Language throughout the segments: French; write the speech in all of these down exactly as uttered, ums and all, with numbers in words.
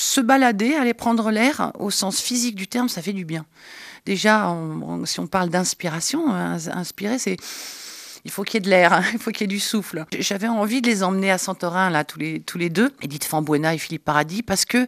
se balader, aller prendre l'air, au sens physique du terme, ça fait du bien. Déjà, on, on, si on parle d'inspiration, hein, inspirer, c'est... Il faut qu'il y ait de l'air, hein, il faut qu'il y ait du souffle. J'avais envie de les emmener à Santorin, là, tous les, tous les deux, Edith Fambuena et Philippe Paradis, parce que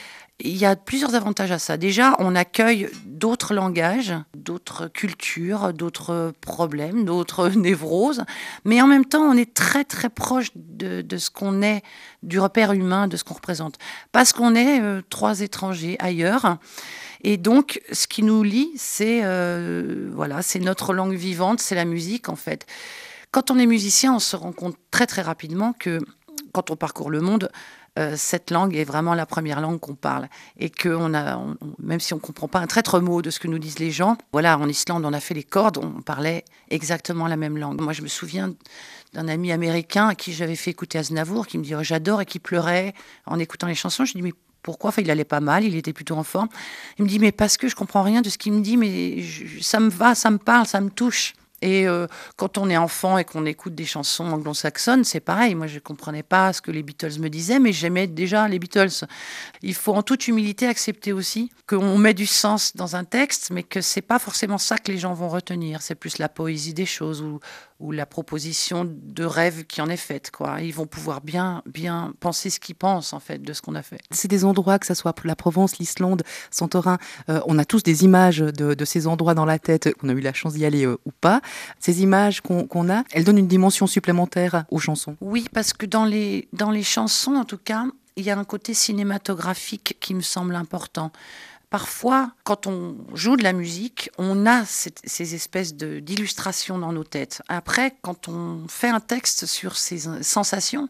il y a plusieurs avantages à ça. Déjà, on accueille d'autres langages, d'autres cultures, d'autres problèmes, d'autres névroses. Mais en même temps, on est très, très proche de, de ce qu'on est, du repère humain, de ce qu'on représente. Parce qu'on est euh, trois étrangers ailleurs. Et donc, ce qui nous lie, c'est euh, voilà, c'est notre langue vivante, c'est la musique, en fait. Quand on est musicien, on se rend compte très, très rapidement que quand on parcourt le monde, Euh, cette langue est vraiment la première langue qu'on parle. Et que on a, on, même si on ne comprend pas un traître mot de ce que nous disent les gens, voilà, en Islande, on a fait les cordes, on parlait exactement la même langue. Moi, je me souviens d'un ami américain à qui j'avais fait écouter Aznavour, qui me dit oh, « j'adore » et qui pleurait en écoutant les chansons. Je lui dis « mais pourquoi ?» Enfin, il allait pas mal, il était plutôt en forme. Il me dit « mais parce que je comprends rien de ce qu'il me dit, mais je, ça me va, ça me parle, ça me touche ». Et euh, quand on est enfant et qu'on écoute des chansons anglo-saxonnes, c'est pareil. Moi, je ne comprenais pas ce que les Beatles me disaient, mais j'aimais déjà les Beatles. Il faut en toute humilité accepter aussi qu'on met du sens dans un texte, mais que ce n'est pas forcément ça que les gens vont retenir. C'est plus la poésie des choses ou, ou la proposition de rêve qui en est faite, quoi. Ils vont pouvoir bien, bien penser ce qu'ils pensent, en fait, de ce qu'on a fait. C'est des endroits, que ce soit la Provence, l'Islande, Santorin, euh, on a tous des images de, de ces endroits dans la tête, qu'on a eu la chance d'y aller euh, ou pas. Ces images qu'on, qu'on a, elles donnent une dimension supplémentaire aux chansons. Oui, parce que dans les, dans les chansons, en tout cas, il y a un côté cinématographique qui me semble important. Parfois, quand on joue de la musique, on a cette, ces espèces de, d'illustrations dans nos têtes. Après, quand on fait un texte sur ces sensations,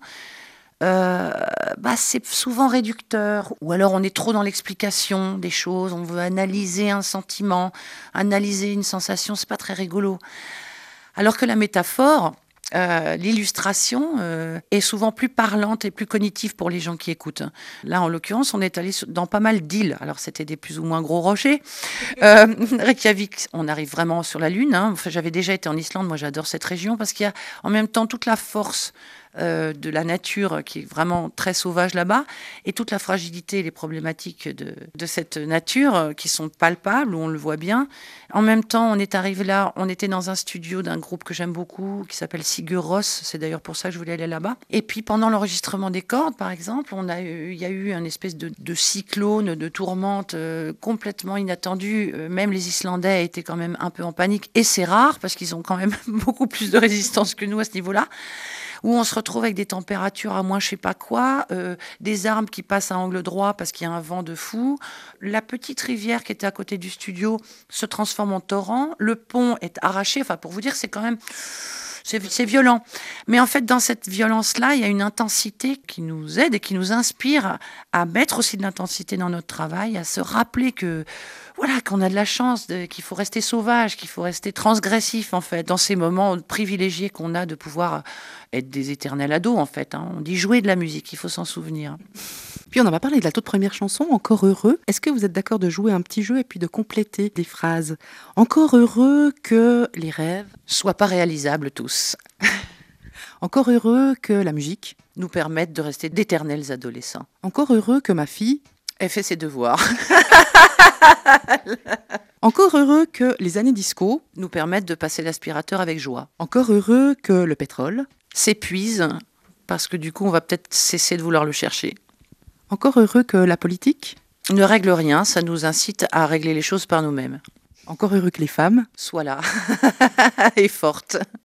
euh, bah, c'est souvent réducteur. Ou alors on est trop dans l'explication des choses, on veut analyser un sentiment, analyser une sensation, c'est pas très rigolo. Alors que la métaphore, euh, l'illustration euh, est souvent plus parlante et plus cognitive pour les gens qui écoutent. Là, en l'occurrence, on est allé dans pas mal d'îles. Alors, c'était des plus ou moins gros rochers. Euh, Reykjavik, on arrive vraiment sur la Lune. Hein. Enfin, j'avais déjà été en Islande. Moi, j'adore cette région parce qu'il y a en même temps toute la force Euh, de la nature qui est vraiment très sauvage là-bas et toute la fragilité et les problématiques de, de cette nature euh, qui sont palpables, où on le voit bien. En même temps, on est arrivé là, on était dans un studio d'un groupe que j'aime beaucoup qui s'appelle Sigur Rós, c'est d'ailleurs pour ça que je voulais aller là-bas. Et puis pendant l'enregistrement des cordes, par exemple, on a eu, il y a eu un espèce de, de cyclone, de tourmente euh, complètement inattendue. Euh, même les Islandais étaient quand même un peu en panique et c'est rare parce qu'ils ont quand même beaucoup plus de résistance que nous à ce niveau-là. Où on se retrouve avec des températures à moins je sais pas quoi, euh, des arbres qui passent à angle droit parce qu'il y a un vent de fou. La petite rivière qui était à côté du studio se transforme en torrent. Le pont est arraché. Enfin, pour vous dire, c'est quand même... C'est, c'est violent. Mais en fait, dans cette violence-là, il y a une intensité qui nous aide et qui nous inspire à, à mettre aussi de l'intensité dans notre travail, à se rappeler que, voilà, qu'on a de la chance, de, qu'il faut rester sauvage, qu'il faut rester transgressif, en fait, dans ces moments privilégiés qu'on a de pouvoir être des éternels ados, en fait. Hein. On dit jouer de la musique, il faut s'en souvenir. Puis on n'a pas parlé de la toute première chanson, Encore heureux. Est-ce que vous êtes d'accord de jouer un petit jeu et puis de compléter des phrases ? Encore heureux que les rêves soient pas réalisables tous. Encore heureux que la musique nous permette de rester d'éternels adolescents. Encore heureux que ma fille ait fait ses devoirs. Encore heureux que les années disco nous permettent de passer l'aspirateur avec joie. Encore heureux que le pétrole s'épuise parce que du coup on va peut-être cesser de vouloir le chercher. Encore heureux que la politique ne règle rien, ça nous incite à régler les choses par nous-mêmes. Encore heureux que les femmes soient là et fortes.